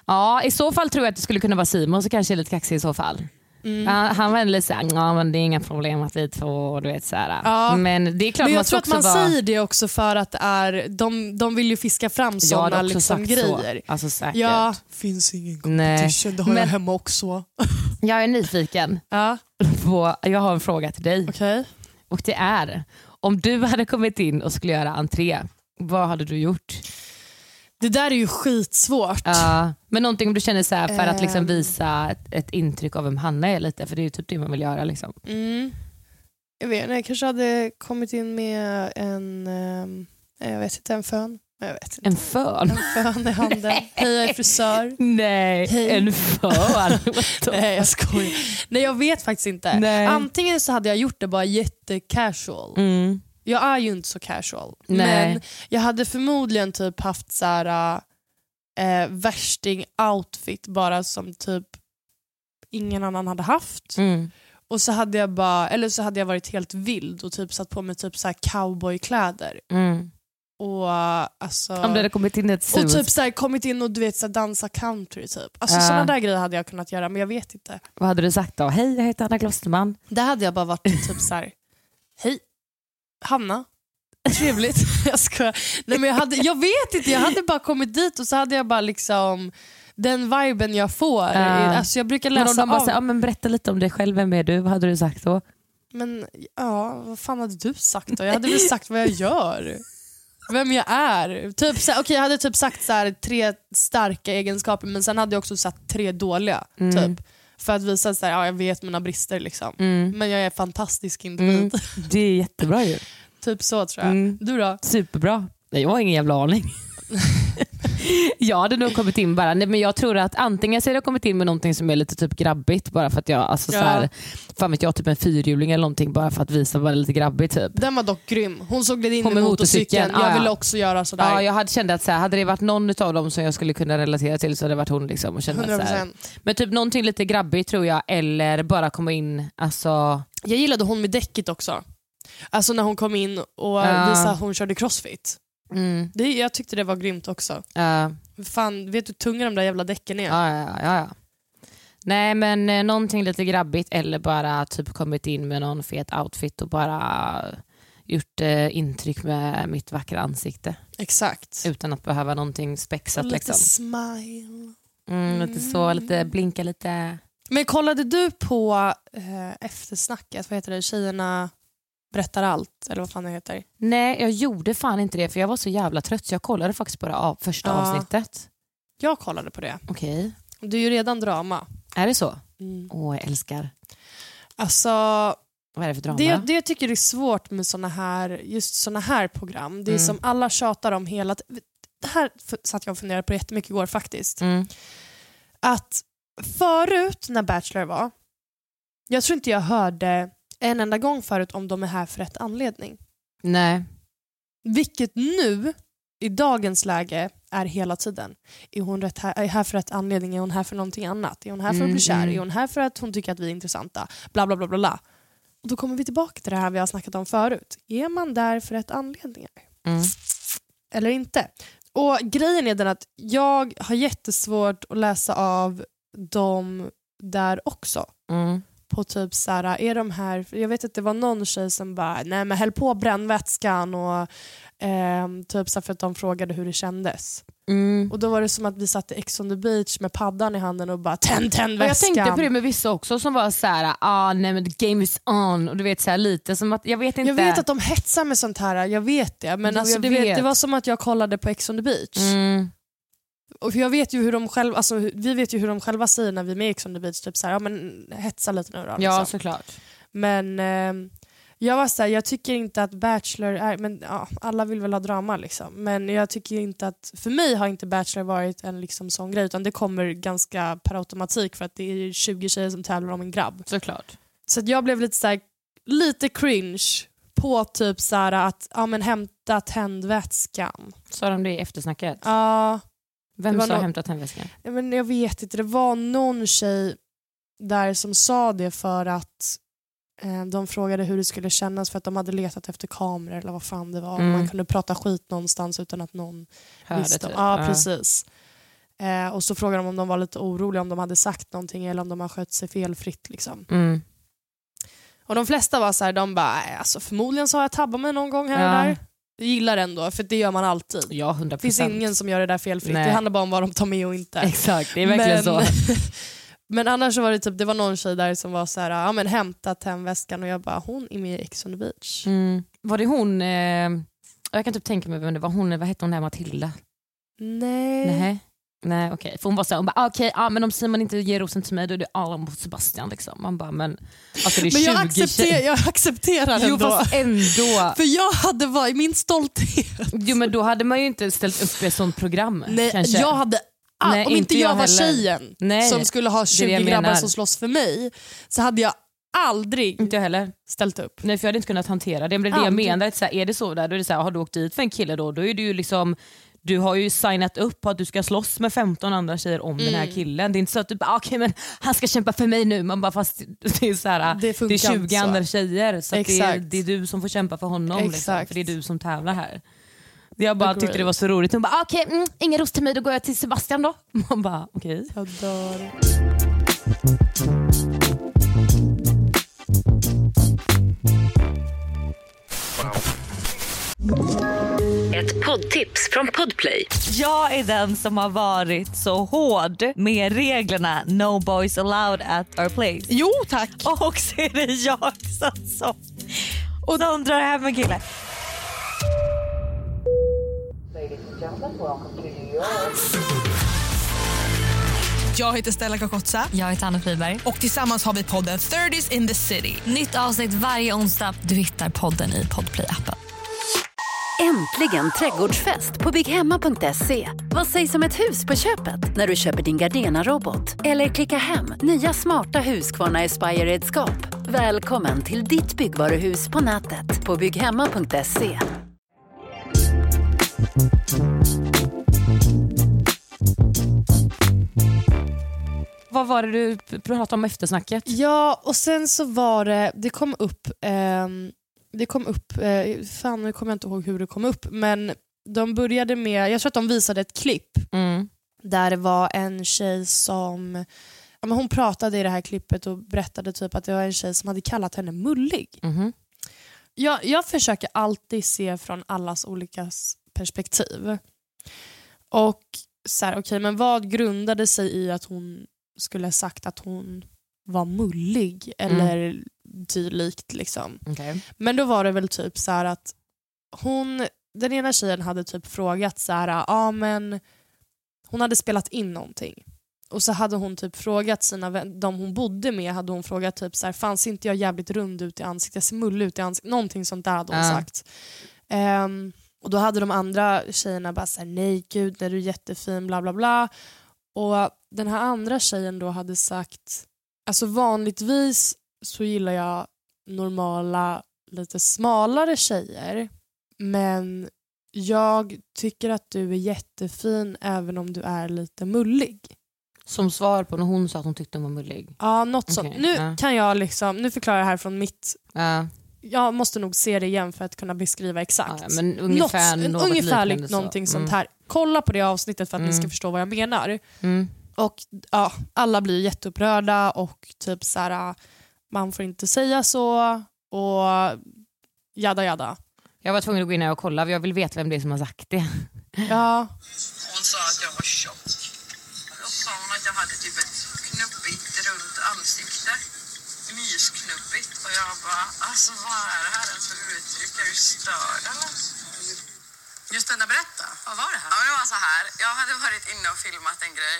Ja, i så fall tror jag att det skulle kunna vara Simon, så kanske är lite kaxig i så fall. Han var lite såhär, ja men det är inga problem att vi två, du vet såhär. Ja. Men det är klart, men jag man tror att man säger det också för att det är, de vill ju fiska fram sådana liksom grejer. Så. Alltså säkert. Ja, finns ingen competition, det har jag hemma också. Jag är nyfiken. Ja. Jag har en fråga till dig. Okay. Och det är, om du hade kommit in och skulle göra entré, vad hade du gjort? Det där är ju skitsvårt. Men någonting om du känner så här, för att liksom visa ett intryck av vem Hanna är lite, för det är ju typ det man vill göra liksom. Jag vet inte, jag kanske hade kommit in med en fön. En fön? En fön i handen. Hej, jag är frisör. Nej, hej. En fön. Nej, jag skojar. Nej, jag vet faktiskt inte. Nej. Antingen så hade jag gjort det bara jättecasual. Jag är ju inte så casual. Nej. Men jag hade förmodligen typ haft så här värsting outfit bara som typ ingen annan hade haft. Och så hade jag varit helt vild och typ satt på mig typ så här cowboykläder. Och alltså, om det hade kommit in ett och typ så här, kommit in och du vet så här, dansa country typ. Alltså sådana där grejer hade jag kunnat göra, men jag vet inte. Vad hade du sagt då? Hej, jag heter Anna Klosterman. Det hade jag bara varit typ så här. Hej Hanna, trevligt. Jag skojar. Nej, men jag vet inte, jag hade bara kommit dit och så hade jag bara liksom den viben jag får. Alltså jag brukar läsa men om de bara säger, men berätta lite om dig själv, vem är du? Vad hade du sagt då? Men vad fan hade du sagt då? Jag hade väl sagt vad jag gör. Vem jag är. Typ, jag hade typ sagt så här, 3 starka egenskaper, men sen hade jag också sagt 3 dåliga. Typ. För att visa så här, jag vet mina brister liksom. Men jag är fantastisk individ. Det är jättebra ju. Typ så tror jag. Du då? Superbra. Nej, jag har ingen jävla aning. Jag hade nog kommit in bara. Nej, men jag tror att antingen så hade jag kommit in med någonting som är lite typ grabbigt, bara för att jag alltså så här, fan vet jag, typ en 4-hjuling eller någonting, bara för att visa bara lite grabbigt typ. Den var dock grym. Hon såg gled in med motorcykeln. Jag ville också göra sådär. Ja, jag hade känt att så här, hade det varit någon av dem som jag skulle kunna relatera till, så hade det varit hon liksom, och känna 100%. Så här. Men typ någonting lite grabbigt tror jag, eller bara komma in alltså. Jag gillade hon med däcket också. Alltså när hon kom in och visade att hon körde crossfit. Jag tyckte det var grymt också. Fan, vet du hur tunga de där jävla däcken är? Ja. Nej, men någonting lite grabbigt, eller bara typ kommit in med någon fet outfit och bara gjort intryck med mitt vackra ansikte. Exakt. Utan att behöva någonting spexat lite liksom. Smile. Lite så, lite blinka lite. Men kollade du på eftersnacket? Vad heter det? Tjejerna berättar allt, eller vad fan det heter? Nej, jag gjorde fan inte det, för jag var så jävla trött, så jag kollade faktiskt bara första avsnittet. Jag kollade på det. Okej. Du är ju redan drama. Är det så? Jag älskar. Alltså, vad är det för drama? Det jag tycker är svårt med såna här program, det är som alla tjatar om hela det här satt jag och funderade på jättemycket igår faktiskt. Att förut när Bachelor var, jag tror inte jag hörde en enda gång förut om de är här för rätt anledning. Nej. Vilket nu, i dagens läge, är hela tiden. Är hon här för rätt anledning? Är hon här för någonting annat? Är hon här för att bli kär? Är hon här för att hon tycker att vi är intressanta? Bla bla bla bla bla. Och då kommer vi tillbaka till det här vi har snackat om förut. Är man där för rätt anledningar? Eller inte? Och grejen är den att jag har jättesvårt att läsa av dem där också. På typ såhär, är de här, jag vet att det var någon tjej som bara, nej men höll på brännvätskan och typ så för att de frågade hur det kändes. Och då var det som att vi satt i Ex on the beach med paddan i handen och bara tänd väskan. Jag tänkte på det med vissa också som var såhär, nej men the game is on, och du vet såhär lite som att, jag vet inte. Jag vet att de hetsar med sånt här, jag vet det, men alltså, det var som att jag kollade på Ex on the beach. Och jag vet ju hur de själva, alltså, vi vet ju hur de själva säger när vi är med Ex on the beach, typ såhär, ja men hetsa lite nu då. Liksom. Ja, såklart. Men jag var såhär, jag tycker inte att Bachelor är, men ja, alla vill väl ha drama liksom. Men jag tycker inte att, för mig har inte Bachelor varit en liksom sån grej, utan det kommer ganska per automatik för att det är 20 tjejer som tävlar om en grabb. Såklart. Så att jag blev lite såhär, lite cringe på typ såhär att, ja men hämta tändvätskan. Sa de det i eftersnacket? Ja. Vem sa hämta tändväskan? Men jag vet inte, det var någon tjej där som sa det för att de frågade hur det skulle kännas, för att de hade letat efter kameror eller vad fan det var. Man kunde prata skit någonstans utan att någon hörde visste. typ. Ja, precis. Och så frågade de om de var lite oroliga om de hade sagt någonting eller om de har skött sig felfritt liksom. Och de flesta var så här, de bara, alltså förmodligen så har jag tabbat mig någon gång här och där. Jag gillar ändå, för det gör man alltid. Ja, 100%. Det finns ingen som gör det där felfritt. Nej. Det handlar bara om vad de tar med och inte. Exakt, det är verkligen så. Men annars så var det typ, det var någon tjej där som var så här, ja men hämtat hem väskan och jag bara, hon är med i Ex on the Beach. Var det hon, jag kan typ tänka mig vem det var, hon, vad hette hon där, Matilda? Nej, okej. För hon var såhär, okej, men om Simon inte ger rosen till mig då är det Alan på Sebastian liksom. Man bara, men alltså det är men jag accepterar ändå. Jo, fast ändå. För jag hade varit min stolthet. Jo, men då hade man ju inte ställt upp ett sånt program. Nej, kanske. jag hade om inte jag var tjejen som skulle ha 20 grabbar som slåss för mig, så hade jag aldrig inte jag heller ställt upp. Nej, för jag hade inte kunnat hantera det. Men det jag menar, att så här, är det så där, då är det så här, har du åkt dit för en kille då är det ju liksom, du har ju signat upp på att du ska slåss med 15 andra tjejer om den här killen. Det är inte så att du bara, okej, men han ska kämpa för mig nu. Man bara, fast det är så här, det är 20 andra tjejer, så att det är du som får kämpa för honom liksom, för det är du som tävlar här. Jag bara tyckte det var så roligt. Hon bara, okej, ingen rost till mig, då går jag till Sebastian då. Man bara, okej. Jag dör. Ett poddtips från Podplay. Jag är den som har varit så hård med reglerna No boys allowed at our place. Jo, tack. Och så är det jag som undrar hem en kille. Jag heter Stella Kakotsa. Jag heter Anna Friberg. Och tillsammans har vi podden 30s in the city. Nytt avsnitt varje onsdag. Du hittar podden i Podplay-appen. Äntligen trädgårdsfest på bygghemma.se. Vad sägs om ett hus på köpet när du köper din Gardena-robot? Eller klicka hem nya smarta Husqvarna Aspire-redskap. Välkommen till ditt byggvaruhus på nätet på bygghemma.se. Vad var det du pratade om eftersnacket? Ja, och sen så var det kom upp, fan nu kommer jag inte ihåg hur det kom upp, men de började med, jag tror att de visade ett klipp där det var en tjej som, ja, men hon pratade i det här klippet och berättade typ att det var en tjej som hade kallat henne mullig. Jag försöker alltid se från allas olika perspektiv. Och så här, okej, men vad grundade sig i att hon skulle ha sagt att hon var mullig eller dylikt liksom. Okay. Men då var det väl typ så här att den ena tjejen hade typ frågat så här, men hon hade spelat in någonting. Och så hade hon typ frågat de hon bodde med, hade hon frågat typ så här, fanns inte jag jävligt rund ut i ansiktet, jag ser mullig ut i ansiktet, någonting sånt där hade hon sagt. Och då hade de andra tjejerna bara såhär, nej gud, när du är jättefin, bla bla bla. Och den här andra tjejen då hade sagt, alltså vanligtvis så gillar jag normala, lite smalare tjejer, men jag tycker att du är jättefin även om du är lite mullig. Som svar på när hon sa att hon tyckte hon var mullig? Ja, något sånt. Nu kan jag liksom, nu förklarar jag här från mitt... Jag måste nog se det igen för att kunna beskriva exakt. Men ungefär någonting sånt här. Kolla på det avsnittet för att ni ska förstå vad jag menar. Och ja, alla blir jätteupprörda och typ så här, man får inte säga så och jada jada. Jag var tvungen att gå in och kolla, för jag vill veta vem det är som har sagt det. Ja. Hon sa att jag var tjock. Då sa hon att jag hade typ ett knubbigt runt ansikte. Mysknubbigt. Och jag bara, alltså vad är det här ens för uttryck? Är du störd eller? Just denna, berätta. Vad var det här? Ja, men det var så här. Jag hade varit inne och filmat en grej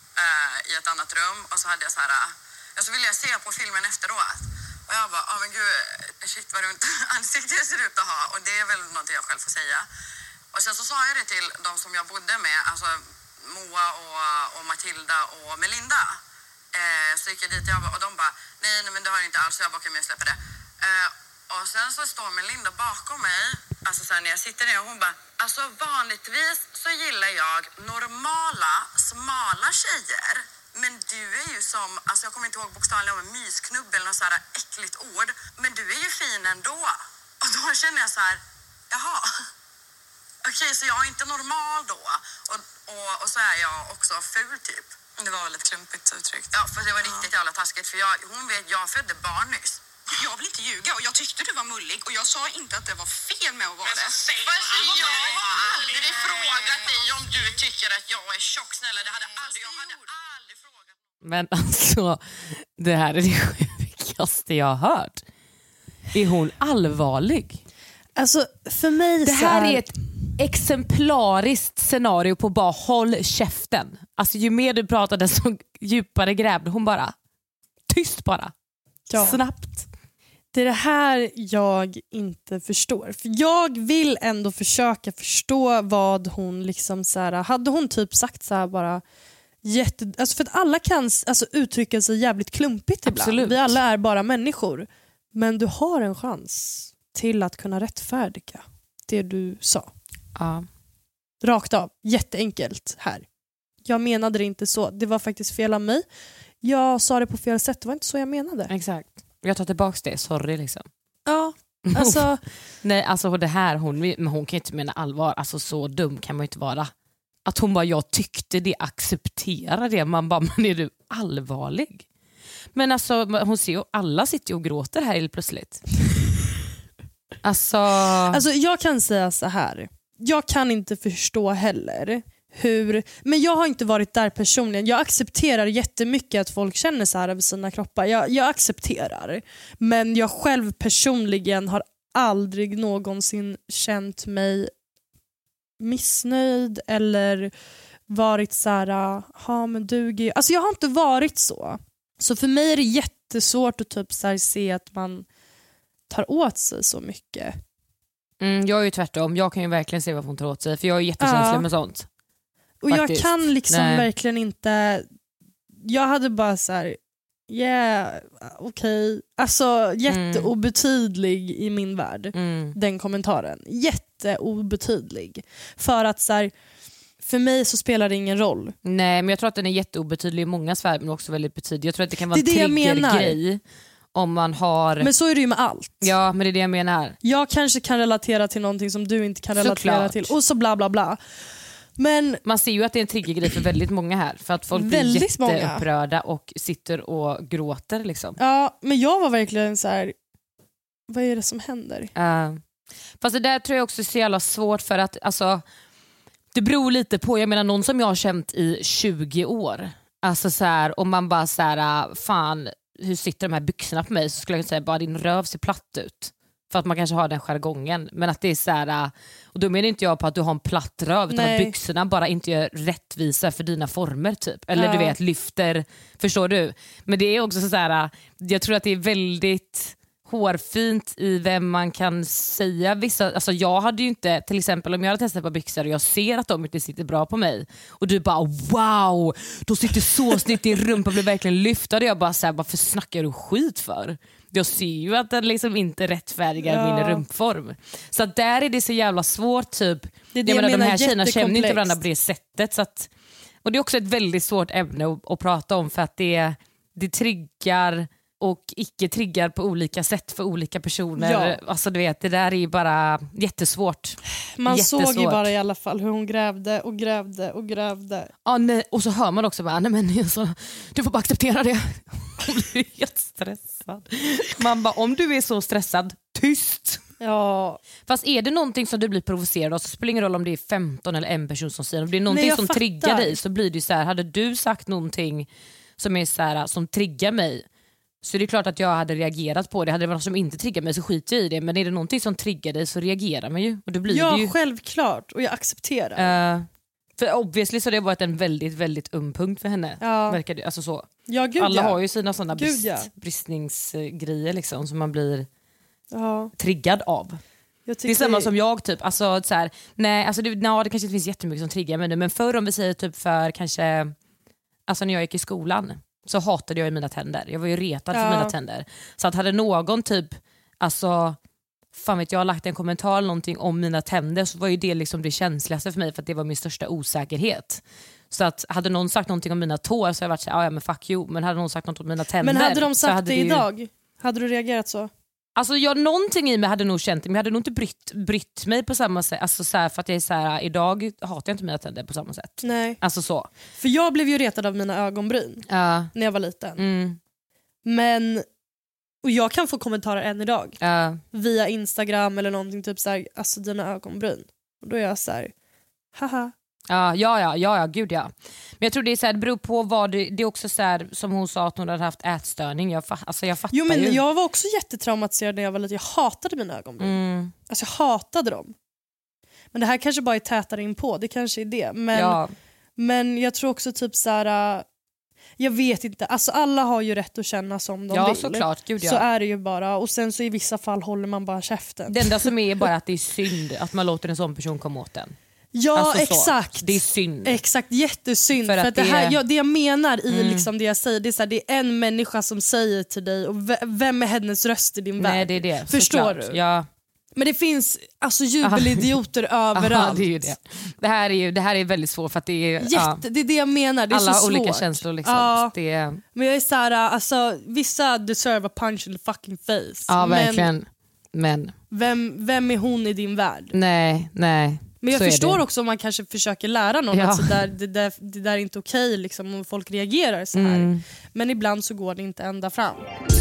i ett annat rum. Och så hade jag så här, så ville jag se på filmen efteråt. Och jag bara, men gud, shit vad runt ansikte jag ser ut att ha. Och det är väl någonting jag själv får säga. Och sen så sa jag det till de som jag bodde med, alltså Moa och Matilda och Melinda. Så gick jag dit och de bara, nej men det har jag inte alls, så jag bara, kan jag släppa det. Och sen så står Melinda bakom mig, alltså så här, när jag sitter ner, och hon bara, alltså vanligtvis så gillar jag normala, smala tjejer. Men du är ju som, alltså jag kommer inte ihåg bokstavligen om en mysknubb eller något så här äckligt ord. Men du är ju fin ändå. Och då känner jag så här, jaha. Okej, så jag är inte normal då. och så är jag också ful typ. Det var väldigt klumpigt uttryckt. Ja, för det var riktigt jävla taskigt. För jag födde barn nyss. Jag vill inte ljuga och jag tyckte du var mullig och jag sa inte att det var fel med att vara det. Jag har aldrig frågat dig om du tycker att jag är tjock, snälla. Jag hade aldrig frågat. Men alltså, det här är det sjukaste jag har hört. Är hon allvarlig? Alltså för mig det här är ett exemplariskt scenario på bara håll käften. Alltså ju mer du pratade så djupare grävde hon bara. Tyst bara. Ja. Snabbt. Det är det här jag inte förstår. För jag vill ändå försöka förstå vad hon liksom så här, hade hon typ sagt så här bara alltså för att alla kan alltså uttrycka sig jävligt klumpigt ibland. Absolut. Vi alla är bara människor. Men du har en chans till att kunna rättfärdiga det du sa. Ja. Rakt av. Jätteenkelt här. Jag menade det inte så. Det var faktiskt fel av mig. Jag sa det på fel sätt. Det var inte så jag menade. Exakt. Jag tar tillbaka det. Sorry liksom. Ja, alltså... Nej, alltså det här, hon kan inte mena allvar. Alltså så dum kan man ju inte vara. Att hon bara, jag tyckte det, acceptera det. Man bara, men är du allvarlig? Men alltså, hon ser ju, alla sitter ju och gråter här helt plötsligt. Alltså jag kan säga så här. Jag kan inte förstå heller hur, men jag har inte varit där personligen. Jag accepterar jättemycket att folk känner så här över sina kroppar. Jag accepterar. Men jag själv personligen har aldrig någonsin känt mig missnöjd eller varit så här, men duger. Alltså jag har inte varit så. Så för mig är det jättesvårt att typ så här se att man tar åt sig så mycket. Jag är ju tvärtom. Jag kan ju verkligen se vad hon tar åt sig. För jag är jättekänslig med sånt. Och faktiskt. Jag kan liksom verkligen inte... Jag hade bara så här... okej. Alltså jätteobetydlig i min värld. Den kommentaren. Jätteobetydlig. För att så här, för mig så spelar det ingen roll. Nej, men jag tror att den är jätteobetydlig i många sfär, men också väldigt betydlig. Jag tror att det kan vara en triggergrej om man har... Men så är det ju med allt. Ja, men det är det jag menar. Jag kanske kan relatera till någonting som du inte kan relatera till. Och så bla bla bla. Men man ser ju att det är en triggergrej för väldigt många här. För att folk blir jätteupprörda och sitter och gråter liksom. Ja, men jag var verkligen så här: vad är det som händer? Fast det där tror jag också är så jävla svårt för att alltså, det beror lite på, jag menar någon som jag har känt i 20 år. Alltså så här, om man bara så här, fan hur sitter de här byxorna på mig, så skulle jag säga bara din röv ser platt ut. För att man kanske har den jargongen. Men att det är så här, och då menar inte jag på att du har en platt röv, utan att byxorna bara inte gör rättvisa för dina former typ. Eller du vet, lyfter, förstår du? Men det är också så här, jag tror att det är väldigt hårfint i vem man kan säga vissa, alltså jag hade ju inte, till exempel om jag hade testat på byxor och jag ser att de inte sitter bra på mig och du bara wow, de sitter så snyggt, din rumpa blir verkligen lyft, och jag bara såhär, varför snackar du skit för? Jag ser ju att den liksom inte rättfärdigar min rumpform. Så att där är det så jävla svårt typ. Jag menar, de här tjejerna känner inte varandra på det sättet. Så att, och det är också ett väldigt svårt ämne att prata om, för att det triggar och icke triggar på olika sätt för olika personer. Ja. Alltså du vet, det där är ju bara jättesvårt. Man såg ju bara i alla fall hur hon grävde och grävde och grävde. Ja, nej, och så hör man också bara, nej men alltså, du får bara acceptera det. Hon blir helt stressad. Man bara, om du är så stressad, tyst. Ja. Fast är det någonting som du blir provocerad av, så spelar det ingen roll om det är 15 eller en person som säger. Om det är någonting som triggar dig, så blir det så här, hade du sagt någonting som är så här, som triggar mig, så det är klart att jag hade reagerat på det. Hade det varit något som inte triggar mig så skiter jag i det. Men är det någonting som triggar dig så reagerar man ju. Och då blir det ju... självklart. Och jag accepterar. För obviously så har det varit en väldigt, väldigt punkt för henne. Ja. Verkar det, alltså så. Ja, gud, alla har ju sina sådana bristningsgrejer liksom, som man blir triggad av. Det är samma som jag typ. Alltså, så här, nej, alltså det kanske inte finns jättemycket som triggar mig nu. Men förr, om vi säger typ för kanske... Alltså när jag gick i skolan så hatade jag mina tänder. Jag var ju retad för mina tänder. Så att hade någon typ, alltså fan vet jag, har lagt en kommentar eller någonting om mina tänder, så var ju det liksom det känsligaste för mig, för att det var min största osäkerhet. Så att hade någon sagt någonting om mina tår, så hade jag varit så här, ja men fuck you. Men hade någon sagt något om mina tänder, men hade de sagt hade det idag? Hade du reagerat så? Alltså någonting i mig hade nog känt det, men jag hade nog inte brytt mig på samma sätt. Alltså så här, för att jag är så här, idag hatar jag inte mina tänder på samma sätt. Nej. Alltså så. För jag blev ju retad av mina ögonbryn när jag var liten. Men, och jag kan få kommentarer än idag. Via Instagram eller någonting, typ så här, alltså dina ögonbryn. Och då är jag så här, haha. Ja, gud ja. Men jag tror det är så här, det beror på vad det är också så här, som hon sa att hon hade haft ätstörning. Jag fattar jo, men ju. Jag var också jättetraumatiserad när jag var liten. Jag hatade mina ögonbryn. Alltså jag hatade dem. Men det här kanske bara är tätare in på. Det kanske är det. Men jag tror också typ så här. Jag vet inte, alltså alla har ju rätt att känna som de vill. Såklart, gud ja. Så är det ju bara. Och sen så i vissa fall håller man bara käften. Det enda som är bara att det är synd att man låter en sån person komma åt den. Ja, alltså exakt. Så. Det är synd. Exakt, jättesynd. För att det jag menar i liksom det jag säger, det är, så här, det är en människa som säger till dig och vem är hennes röst i din värld? Nej, det är det. Förstår du? Ja. Men det finns alltså jubelidioter överallt. Det är ju det. Det här är väldigt svårt för att det är... Det är det jag menar, det är alla så svårt. olika känslor liksom. Men jag är så här, alltså, vissa deserve a punch in the fucking face. Ja, verkligen. Men vem är hon i din värld? Nej. Men jag förstår också om man kanske försöker lära någon att så det där är inte okej liksom, om folk reagerar så här. Men ibland så går det inte ända fram.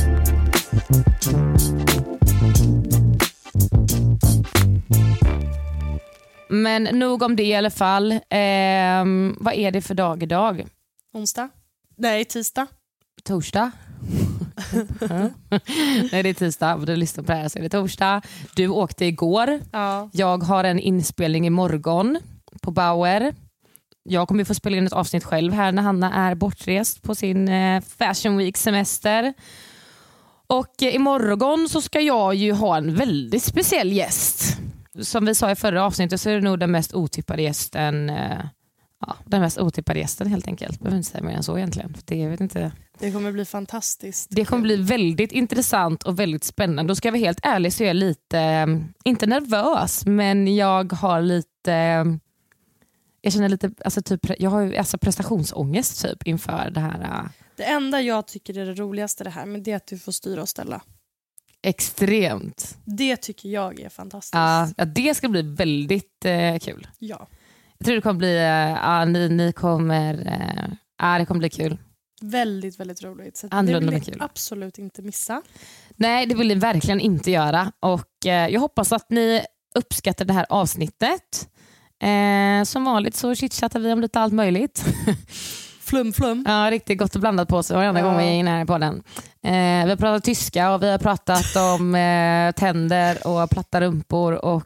Men nog om det i alla fall. Vad är det för dag idag? Onsdag? Nej, tisdag. Torsdag? Nej, det är tisdag. Du lyssnar på det här så är det torsdag. Du åkte igår. Ja. Jag har en inspelning imorgon på Bauer. Jag kommer få spela in ett avsnitt själv här när Hanna är bortrest på sin Fashion Week semester. Och imorgon så ska jag ju ha en väldigt speciell gäst. Som vi sa i förra avsnittet så är det nog den mest otippade gästen. Den mest otippade gästen helt enkelt. Behöver inte säga mer än så egentligen. Det kommer bli fantastiskt. Det kommer bli väldigt intressant och väldigt spännande. Då ska jag vara helt ärlig så är jag lite, inte nervös, men jag har lite, jag känner lite, alltså typ, jag har alltså prestationsångest typ inför det här. Det enda jag tycker är det roligaste det här, men det är att du får styra och ställa. Extremt. Det tycker jag är fantastiskt. Ja, det ska bli väldigt kul. Ja. Jag tror det kommer bli, ni kommer, det kommer bli kul. Väldigt, väldigt roligt. Så det vill ni kul. Absolut inte missa. Nej, det vill ni verkligen inte göra. Och jag hoppas att ni uppskattar det här avsnittet. Som vanligt så chitchattar vi om lite allt möjligt. Flum. Ja, riktigt gott och blandat på sig varenda gång vi är inne här på den. Vi har pratat tyska och vi har pratat om tänder och platta rumpor och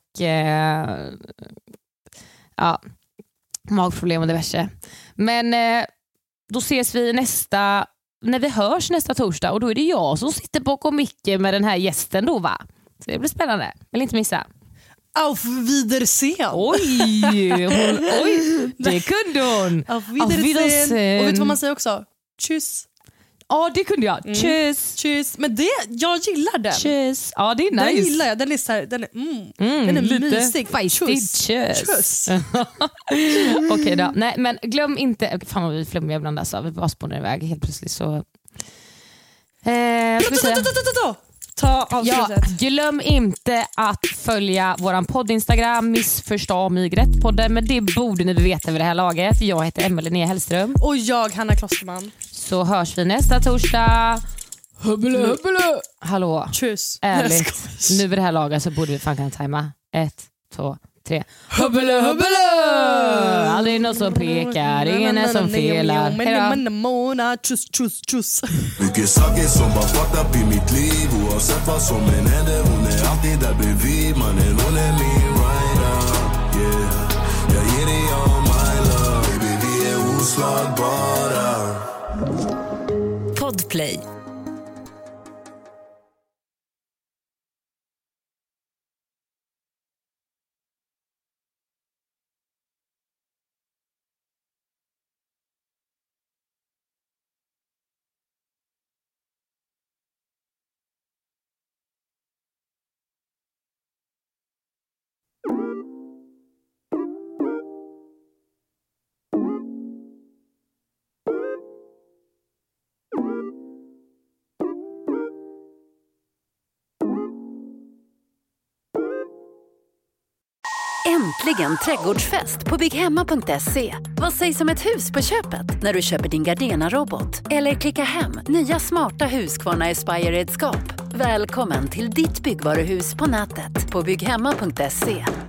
magproblem och diverse. Men då ses vi när vi hörs nästa torsdag och då är det jag som sitter bakom micken med den här gästen då, va? Så det blir spännande. Vill inte missa. Auf Wiedersehen. Oj, det kunde hon. Auf Wiedersehen. Och vet du vad man säger också? Tschüss. Ja, det kunde jag. Tschüss. Men jag gillar den. Tschüss. Ja, det är nice. Den gillar jag. Den är så här, den är lite mysig. Tschüss. Okej då. Nej, men glöm inte. Fan vad vi flummiga ibland alltså. Vi bara spånar iväg helt plötsligt så. Glöm inte att följa våran podd Instagram, Missförstå mig rätt podden, men det borde ni veta vid det här laget. Jag heter Emelie Linnea Hellström. Och jag, Hanna Klosterman. Så hörs vi nästa torsdag. Hubbele. Hallå. Tschüss. Ärligt. Nu vid det här laget så borde vi fan kunna tajma. 1, 2, 3. Hubbele. Aldrig någon som pekar, ingen som felar. Tschüss. Mycket saker som bara fucked up i mitt liv. Oavsett vad som än händer, hon är alltid där bredvid. Mannen, hon är min rider. Yeah. Jag ger dig all my love. Baby, vi är oslagbara. Podplay. Äntligen trädgårdsfest på bygghemma.se. Vad sägs om ett hus på köpet när du köper din Gardena-robot? Eller klicka hem nya smarta Husqvarna Aspire-redskap. Välkommen till ditt byggvaruhus på nätet på bygghemma.se.